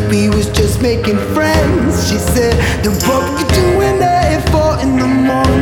we was just making friends. She said, then what were you doing there at 4 in the morning?